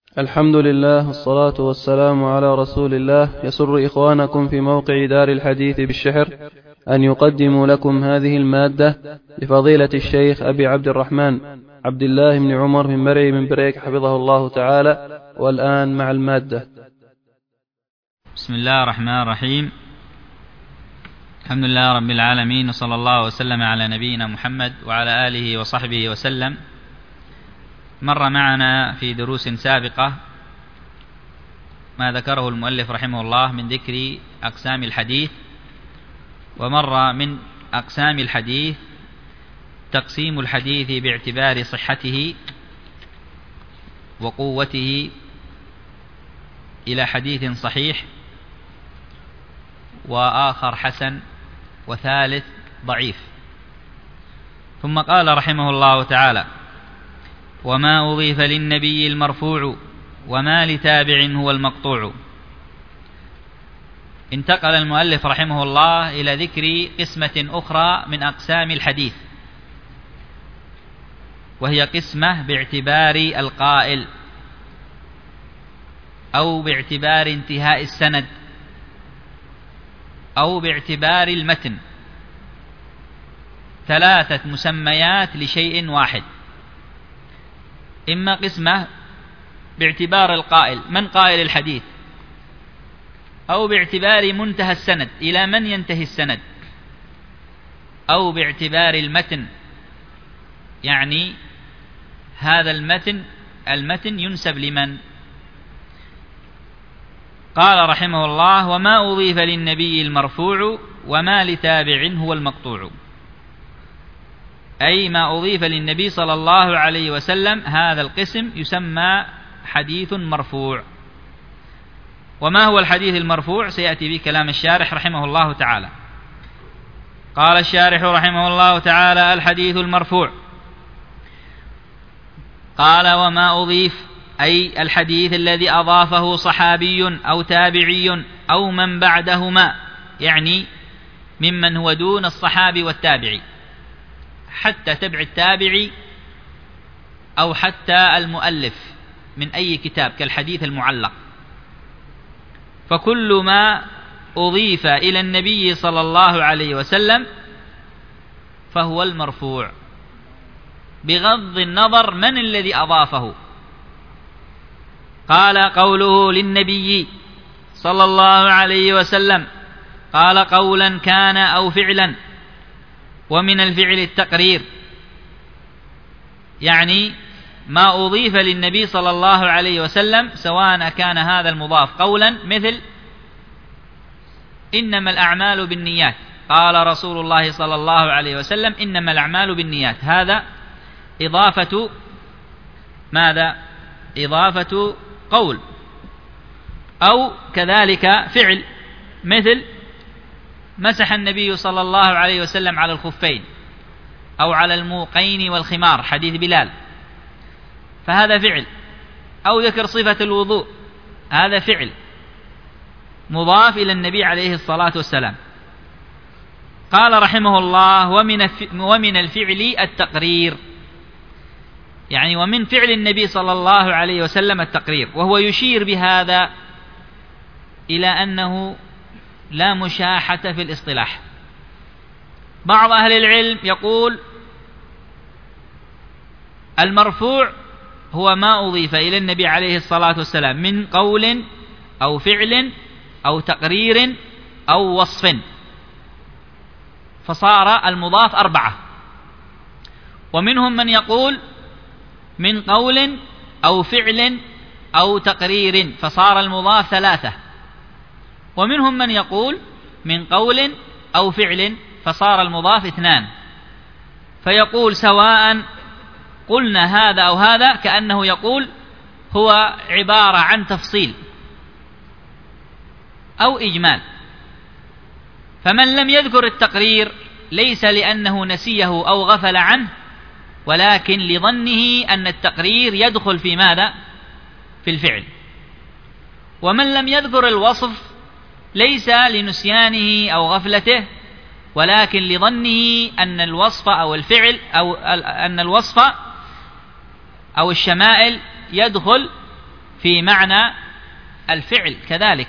الحمد لله والصلاة والسلام على رسول الله. يسر إخوانكم في موقع دار الحديث بالشحر أن يقدموا لكم هذه المادة لفضيلة الشيخ أبي عبد الرحمن عبد الله بن عمر بن مرعي بن بريك حفظه الله تعالى. والآن مع المادة. بسم الله الرحمن الرحيم. الحمد لله رب العالمين، وصلى الله وسلم على نبينا محمد وعلى آله وصحبه وسلم. مر معنا في دروس سابقة ما ذكره المؤلف رحمه الله من ذكر أقسام الحديث، ومر من أقسام الحديث تقسيم الحديث باعتبار صحته وقوته إلى حديث صحيح، وآخر حسن، وثالث ضعيف. ثم قال رحمه الله تعالى: وما أضيف للنبي المرفوع وما لتابع هو المقطوع. انتقل المؤلف رحمه الله إلى ذكر قسمة أخرى من أقسام الحديث، وهي قسمة باعتبار القائل أو باعتبار انتهاء السند أو باعتبار المتن. ثلاثة مسميات لشيء واحد. إما قسمة باعتبار القائل، من قائل الحديث، أو باعتبار منتهى السند، إلى من ينتهي السند، أو باعتبار المتن، يعني هذا المتن ينسب لمن. قال رحمه الله: وما أضيف للنبي المرفوع وما لتابع هو المقطوع. أي ما أضيف للنبي صلى الله عليه وسلم، هذا القسم يسمى حديث مرفوع. وما هو الحديث المرفوع؟ سيأتي بكلام الشارح رحمه الله تعالى. قال الشارح رحمه الله تعالى: الحديث المرفوع. قال: وما أضيف، أي الحديث الذي أضافه صحابي أو تابعي أو من بعدهما، يعني ممن هو دون الصحابي والتابعي، حتى تبع التابعي أو حتى المؤلف من أي كتاب كالحديث المعلق. فكل ما أضيف إلى النبي صلى الله عليه وسلم فهو المرفوع، بغض النظر من الذي أضافه. قال: قوله للنبي صلى الله عليه وسلم، قال قولا كان أو فعلا، ومن الفعل التقرير، يعني ما أضيف للنبي صلى الله عليه وسلم سواء كان هذا المضاف قولا، مثل إنما الأعمال بالنيات، قال رسول الله صلى الله عليه وسلم إنما الأعمال بالنيات، هذا إضافة ماذا؟ إضافة قول. أو كذلك فعل، مثل مسح النبي صلى الله عليه وسلم على الخفين أو على الموقين والخمار، حديث بلال، فهذا فعل. أو ذكر صفة الوضوء، هذا فعل مضاف إلى النبي عليه الصلاة والسلام. قال رحمه الله: ومن الفعل التقرير، يعني ومن فعل النبي صلى الله عليه وسلم التقرير. وهو يشير بهذا إلى أنه لا مشاحة في الاصطلاح. بعض أهل العلم يقول المرفوع هو ما أضيف إلى النبي عليه الصلاة والسلام من قول أو فعل أو تقرير أو وصف، فصار المضاف 4. ومنهم من يقول من قول أو فعل أو تقرير، فصار المضاف 3. ومنهم من يقول من قول أو فعل، فصار المضاف 2. فيقول سواء قلنا هذا أو هذا، كأنه يقول هو عبارة عن تفصيل أو إجمال. فمن لم يذكر التقرير ليس لأنه نسيه أو غفل عنه، ولكن لظنه أن التقرير يدخل في ماذا؟ في الفعل. ومن لم يذكر الوصف ليس لنسيانه أو غفلته، ولكن لظنه أن الوصف أو الفعل أو أن الوصف أو الشمائل يدخل في معنى الفعل كذلك،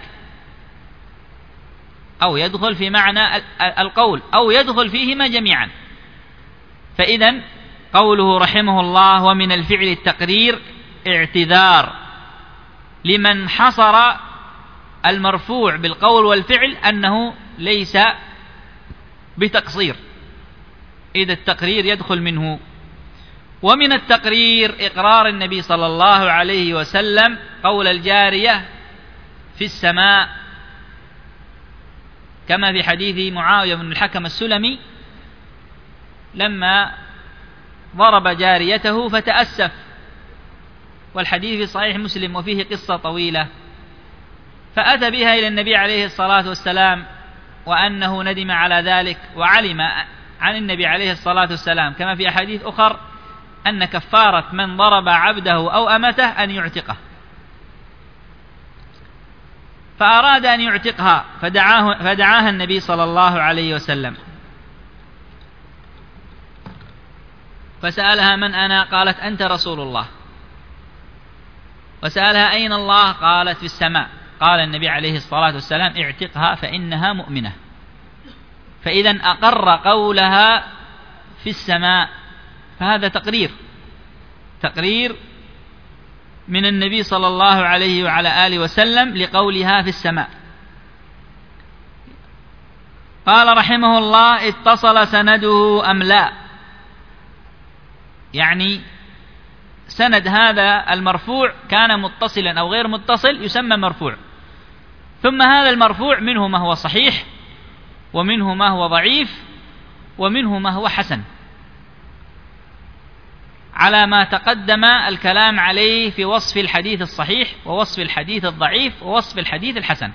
أو يدخل في معنى القول، أو يدخل فيهما جميعا. فإذا قوله رحمه الله ومن الفعل التقرير اعتذار لمن حصر المرفوع بالقول والفعل أنه ليس بتقصير، إذا التقرير يدخل منه. ومن التقرير إقرار النبي صلى الله عليه وسلم قول الجارية في السماء، كما في حديث معاوية بن الحكم السلمي لما ضرب جاريته فتأسف، والحديث في صحيح مسلم وفيه قصة طويلة، فأتى بها إلى النبي عليه الصلاة والسلام وأنه ندم على ذلك، وعلم عن النبي عليه الصلاة والسلام كما في أحاديث أخر أن كفارة من ضرب عبده أو أمته أن يعتقه، فأراد أن يعتقها فدعاها النبي صلى الله عليه وسلم فسألها من أنا؟ قالت أنت رسول الله. وسألها أين الله؟ قالت في السماء. قال النبي عليه الصلاة والسلام اعتقها فإنها مؤمنة. فإذا أقر قولها في السماء، فهذا تقرير من النبي صلى الله عليه وعلى آله وسلم لقولها في السماء. قال رحمه الله اتصل سنده أم لا، يعني سند هذا المرفوع كان متصلا أو غير متصل يسمى مرفوع. ثم هذا المرفوع منه ما هو صحيح، ومنه ما هو ضعيف، ومنه ما هو حسن، على ما تقدم الكلام عليه في وصف الحديث الصحيح ووصف الحديث الضعيف ووصف الحديث الحسن.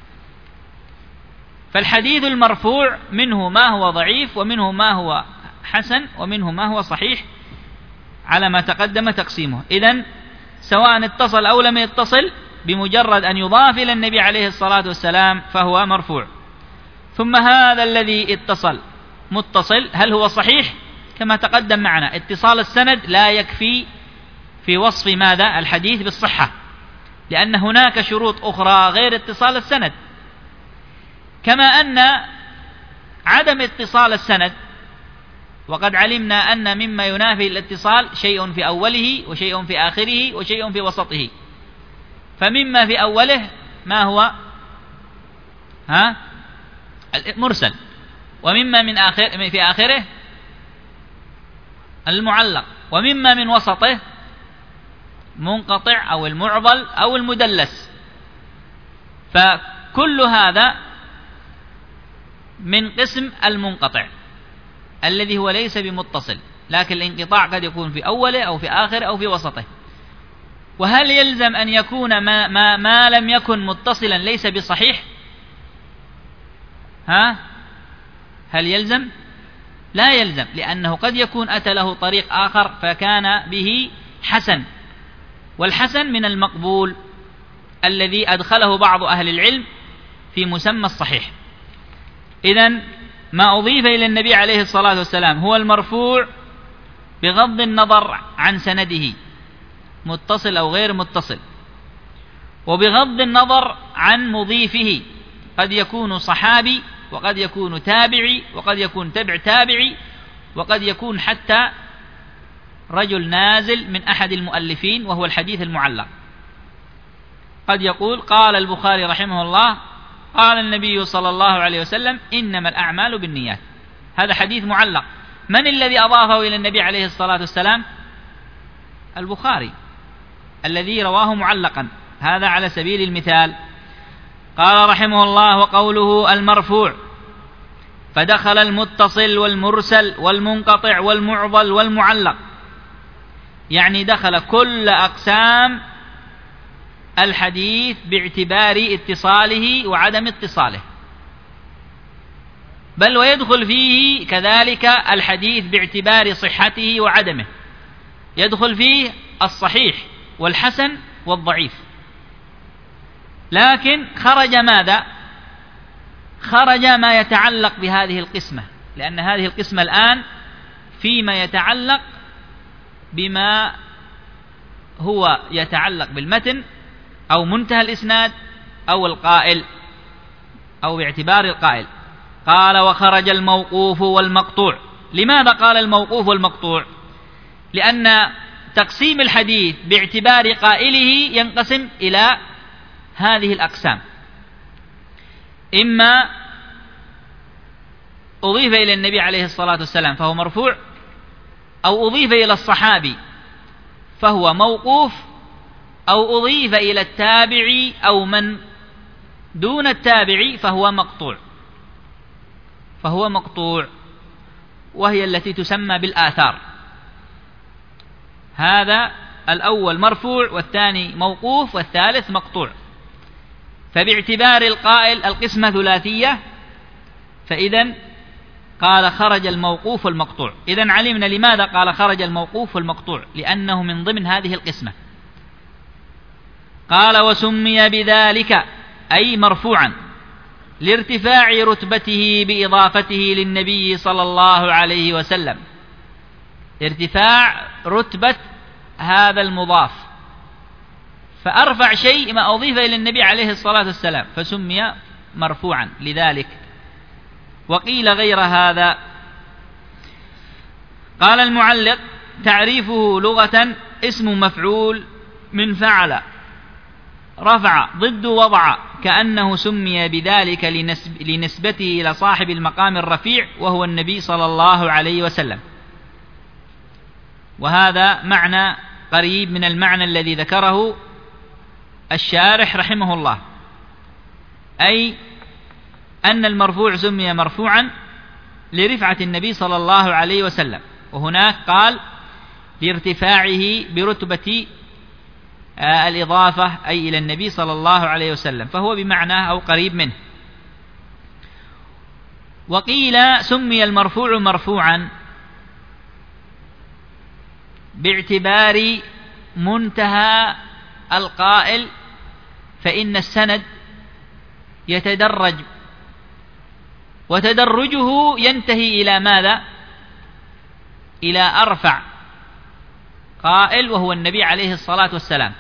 فالحديث المرفوع منه ما هو ضعيف، ومنه ما هو حسن، ومنه ما هو صحيح، على ما تقدم تقسيمه. إذن سواء اتصل أو لم يتصل، بمجرد أن يضاف إلى النبي عليه الصلاة والسلام فهو مرفوع. ثم هذا الذي اتصل متصل، هل هو صحيح؟ كما تقدم معنا اتصال السند لا يكفي في وصف ماذا؟ الحديث بالصحة، لأن هناك شروط أخرى غير اتصال السند. كما أن عدم اتصال السند، وقد علمنا أن مما ينافي الاتصال شيء في أوله وشيء في آخره وشيء في وسطه. فمما في أوله ما هو المرسل، ومما في آخره المعلق، ومما من وسطه منقطع أو المعضل أو المدلس. فكل هذا من قسم المنقطع الذي هو ليس بمتصل، لكن الانقطاع قد يكون في أوله أو في آخره أو في وسطه. وهل يلزم أن يكون ما لم يكن متصلا ليس بصحيح؟ هل يلزم؟ لا يلزم، لأنه قد يكون أتى له طريق آخر فكان به حسن، والحسن من المقبول الذي أدخله بعض أهل العلم في مسمى الصحيح. إذن ما أضيف إلى النبي عليه الصلاة والسلام هو المرفوع بغض النظر عن سنده متصل أو غير متصل، وبغض النظر عن مضيفه، قد يكون صحابي، وقد يكون تابعي، وقد يكون تبع تابعي، وقد يكون حتى رجل نازل من أحد المؤلفين وهو الحديث المعلق. قد يقول قال البخاري رحمه الله قال النبي صلى الله عليه وسلم إنما الأعمال بالنيات، هذا حديث معلق. من الذي أضافه إلى النبي عليه الصلاة والسلام؟ البخاري الذي رواه معلقا، هذا على سبيل المثال. قال رحمه الله وقوله المرفوع فدخل المتصل والمرسل والمنقطع والمعضل والمعلق، يعني دخل كل أقسام الحديث باعتبار اتصاله وعدم اتصاله، بل ويدخل فيه كذلك الحديث باعتبار صحته وعدمه، يدخل فيه الصحيح والحسن والضعيف. لكن خرج ماذا؟ خرج ما يتعلق بهذه القسمة، لأن هذه القسمة الآن فيما يتعلق بما هو يتعلق بالمتن أو منتهى الإسناد أو القائل، أو باعتبار القائل. قال وخرج الموقوف والمقطوع. لماذا قال الموقوف والمقطوع؟ لأن تقسيم الحديث باعتبار قائله ينقسم إلى هذه الأقسام: إما أضيف إلى النبي عليه الصلاة والسلام فهو مرفوع، أو أضيف إلى الصحابي فهو موقوف، أو أضيف إلى التابعي أو من دون التابعي فهو مقطوع، وهي التي تسمى بالآثار. هذا الأول مرفوع، والثاني موقوف، والثالث مقطوع. فباعتبار القائل القسمة ثلاثية، فإذن قال خرج الموقوف والمقطوع. إذن علمنا لماذا قال خرج الموقوف والمقطوع، لأنه من ضمن هذه القسمة. قال وسمي بذلك أي مرفوعا لارتفاع رتبته بإضافته للنبي صلى الله عليه وسلم، ارتفاع رتبة هذا المضاف، فأرفع شيء ما أضيف إلى النبي عليه الصلاة والسلام فسمي مرفوعا لذلك. وقيل غير هذا. قال المعلق: تعريفه لغة اسم مفعول من فعل رفع ضد وضع، كأنه سمي بذلك لنسبته إلى صاحب المقام الرفيع وهو النبي صلى الله عليه وسلم. وهذا معنى قريب من المعنى الذي ذكره الشارح رحمه الله، أي أن المرفوع سمي مرفوعا لرفعة النبي صلى الله عليه وسلم، وهناك قال لارتفاعه برتبة الإضافة أي إلى النبي صلى الله عليه وسلم، فهو بمعناه أو قريب منه. وقيل سمي المرفوع مرفوعا باعتبار منتهى القائل، فإن السند يتدرج، وتدرجه ينتهي إلى ماذا؟ إلى أرفع قائل وهو النبي عليه الصلاة والسلام.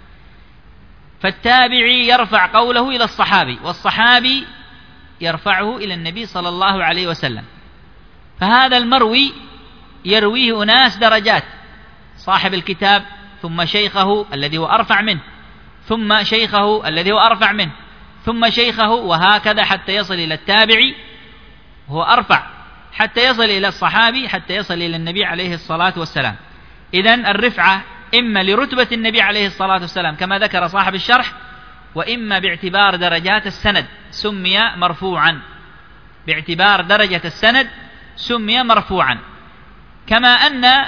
فالتابعي يرفع قوله إلى الصحابي، والصحابي يرفعه إلى النبي صلى الله عليه وسلم. فهذا المروي يرويه أناس درجات: صاحب الكتاب، ثم شيخه الذي هو أرفع منه، ثم شيخه الذي هو أرفع منه، ثم شيخه، وهكذا حتى يصل إلى التابعي هو أرفع، حتى يصل إلى الصحابي، حتى يصل إلى النبي عليه الصلاة والسلام. إذن الرفعة إما لرتبة النبي عليه الصلاة والسلام كما ذكر صاحب الشرح، وإما باعتبار درجات السند سمي مرفوعا، باعتبار درجة السند سمي مرفوعا. كما أن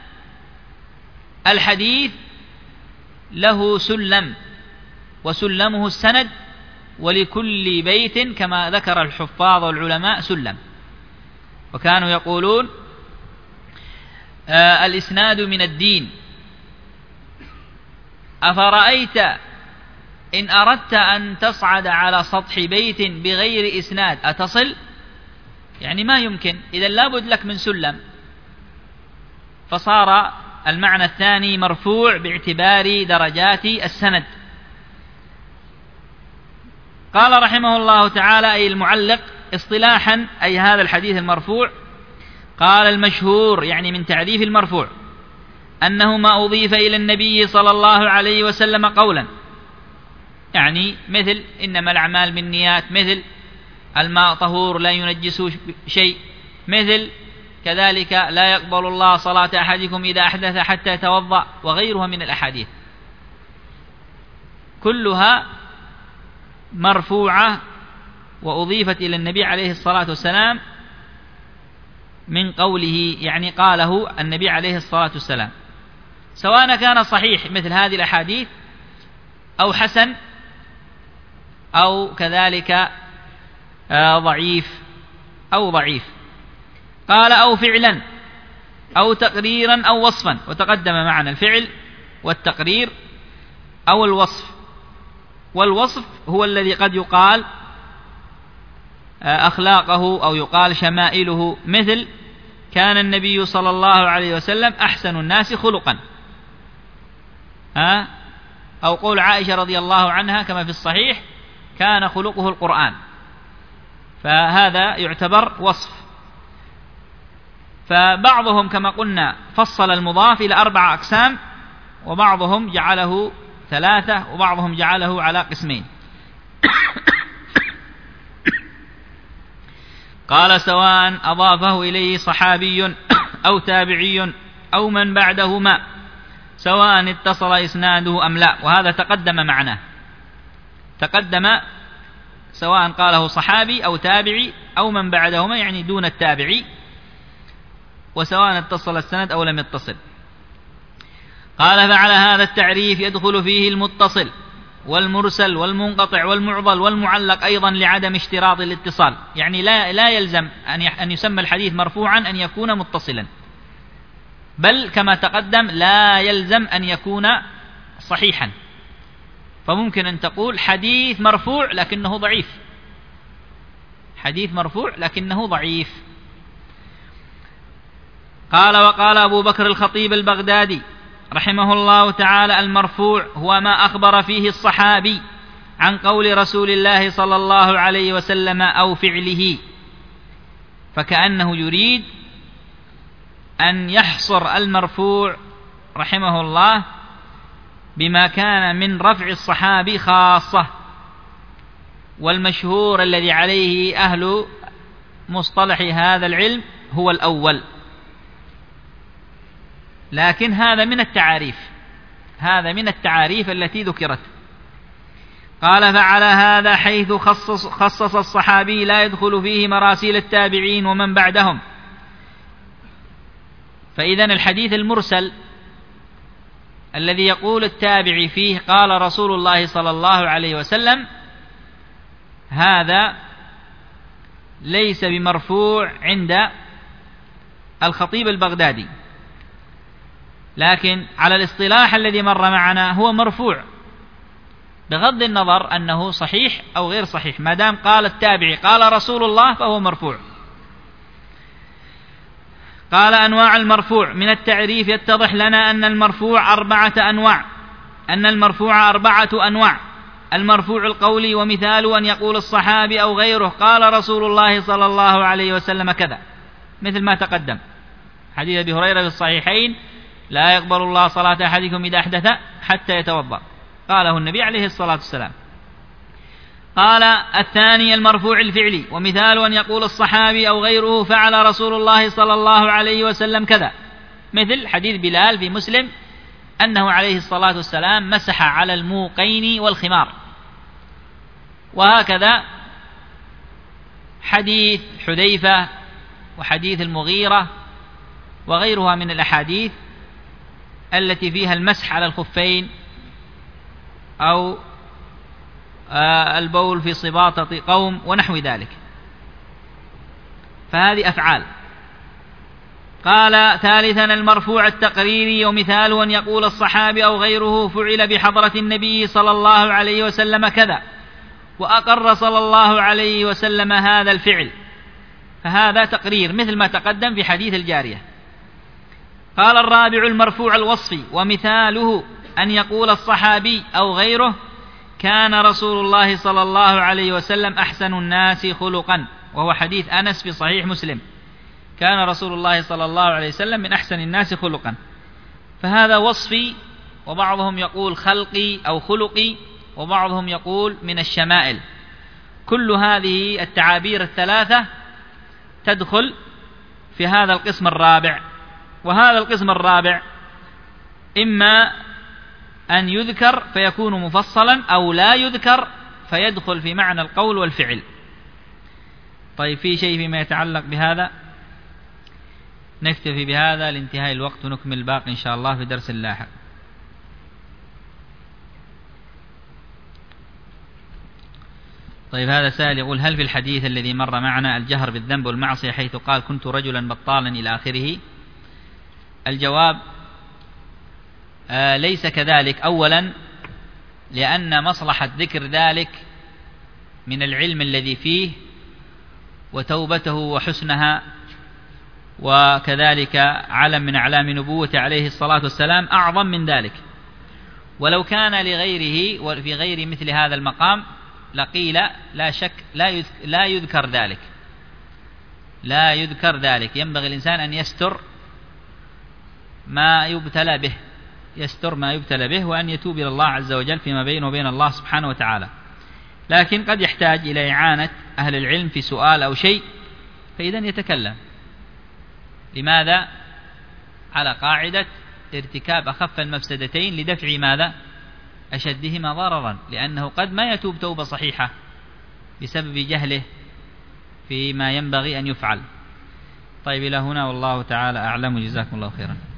الحديث له سلم، وسلمه السند، ولكل بيت كما ذكر الحفاظ والعلماء سلم. وكانوا يقولون الإسناد من الدين، أفرأيت إن أردت أن تصعد على سطح بيت بغير إسناد أتصل؟ يعني ما يمكن، إذا لابد لك من سلم. فصار المعنى الثاني مرفوع باعتبار درجات السند. قال رحمه الله تعالى أي المعلق: اصطلاحا أي هذا الحديث المرفوع. قال المشهور يعني من تعريف المرفوع أنه ما أضيف إلى النبي صلى الله عليه وسلم قولا، يعني مثل إنما الأعمال بالنيات، مثل الماء طهور لا ينجس شيء، مثل كذلك لا يقبل الله صلاة أحدكم إذا أحدث حتى يتوضأ، وغيرها من الأحاديث كلها مرفوعة وأضيفت إلى النبي عليه الصلاة والسلام من قوله، يعني قاله النبي عليه الصلاة والسلام، سواء كان صحيح مثل هذه الأحاديث أو حسن أو كذلك ضعيف أو ضعيف. قال أو فعلا أو تقريرا أو وصفا، وتقدم معنا الفعل والتقرير أو الوصف. والوصف هو الذي قد يقال أخلاقه أو يقال شمائله، مثل كان النبي صلى الله عليه وسلم أحسن الناس خلقا، أو قول عائشة رضي الله عنها كما في الصحيح كان خلقه القرآن، فهذا يعتبر وصف. فبعضهم كما قلنا فصل المضاف إلى 4 أقسام، وبعضهم جعله 3، وبعضهم جعله على قسمين. قال سواء أضافه إليه صحابي أو تابعي أو من بعدهما، سواء اتصل إسناده أم لا. وهذا تقدم معناه، تقدم سواء قاله صحابي أو تابعي أو من بعدهما، يعني دون التابعي، وسواء اتصل السند أو لم يتصل. قال فعلى هذا التعريف يدخل فيه المتصل والمرسل والمنقطع والمعضل والمعلق أيضا لعدم اشتراط الاتصال، يعني لا يلزم أن يسمى الحديث مرفوعا أن يكون متصلا، بل كما تقدم لا يلزم أن يكون صحيحا. فممكن أن تقول حديث مرفوع لكنه ضعيف، حديث مرفوع لكنه ضعيف. قال وقال أبو بكر الخطيب البغدادي رحمه الله تعالى: المرفوع هو ما أخبر فيه الصحابي عن قول رسول الله صلى الله عليه وسلم أو فعله، فكأنه يريد أن يحصر المرفوع رحمه الله بما كان من رفع الصحابي خاصة. والمشهور الذي عليه أهل مصطلح هذا العلم هو الأول، لكن هذا من التعاريف، هذا من التعاريف التي ذكرت. قال فعلى هذا حيث خصص الصحابي لا يدخل فيه مراسيل التابعين ومن بعدهم. فإذن الحديث المرسل الذي يقول التابعي فيه قال رسول الله صلى الله عليه وسلم، هذا ليس بمرفوع عند الخطيب البغدادي، لكن على الاصطلاح الذي مر معنا هو مرفوع، بغض النظر أنه صحيح أو غير صحيح، ما دام قال التابعي قال رسول الله فهو مرفوع. قال أنواع المرفوع: من التعريف يتضح لنا أن المرفوع 4 أنواع، المرفوع القولي، ومثاله أن يقول الصحابي أو غيره قال رسول الله صلى الله عليه وسلم كذا، مثل ما تقدم حديث أبي هريرة في الصحيحين: لا يقبل الله صلاة أحدكم إذا أحدث حتى يتوضأ، قاله النبي عليه الصلاة والسلام. قال الثاني المرفوع الفعلي، ومثال أن يقول الصحابي أو غيره فعل رسول الله صلى الله عليه وسلم كذا، مثل حديث بلال في مسلم أنه عليه الصلاة والسلام مسح على الموقين والخمار. وهكذا حديث حذيفة وحديث المغيرة وغيرها من الأحاديث التي فيها المسح على الخفين أو البول في صباطة قوم ونحو ذلك، فهذه أفعال. قال ثالثا المرفوع التقريري، ومثاله أن يقول الصحابي أو غيره فعل بحضرة النبي صلى الله عليه وسلم كذا، وأقر صلى الله عليه وسلم هذا الفعل، فهذا تقرير مثل ما تقدم في حديث الجارية. قال الرابع المرفوع الوصفي، ومثاله أن يقول الصحابي أو غيره كان رسول الله صلى الله عليه وسلم أحسن الناس خلقا، وهو حديث أنس في صحيح مسلم، كان رسول الله صلى الله عليه وسلم من أحسن الناس خلقا، فهذا وصفي، وبعضهم يقول خلقي أو خلقي، وبعضهم يقول من الشمائل. كل هذه التعابير الثلاثة تدخل في هذا القسم الرابع. وهذا القسم الرابع إما أن يذكر فيكون مفصلا، أو لا يذكر فيدخل في معنى القول والفعل. طيب، في شيء فيما يتعلق بهذا؟ نكتفي بهذا لانتهاء الوقت، ونكمل الباقي إن شاء الله في درس لاحق. طيب، هذا سائل يقول: هل في الحديث الذي مر معنا الجهر بالذنب والمعصية حيث قال كنت رجلا بطالا إلى آخره؟ الجواب: ليس كذلك. أولا لأن مصلحة ذكر ذلك من العلم الذي فيه وتوبته وحسنها، وكذلك علم من أعلام نبوته عليه الصلاة والسلام، أعظم من ذلك. ولو كان لغيره وفي غير مثل هذا المقام لقيل لا شك لا يذكر ذلك، لا يذكر ذلك. ينبغي الإنسان أن يستر ما يبتلى به، يستر ما يبتلى به، وأن يتوب إلى الله عز وجل فيما بينه وبين الله سبحانه وتعالى. لكن قد يحتاج إلى إعانة أهل العلم في سؤال أو شيء، فإذا يتكلم. لماذا؟ على قاعدة ارتكاب أخف المفسدتين لدفع ماذا؟ أشدهما ضررا، لأنه قد ما يتوب توبة صحيحة بسبب جهله فيما ينبغي أن يفعل. طيب إلى هنا والله تعالى أعلم، جزاكم الله خيرا.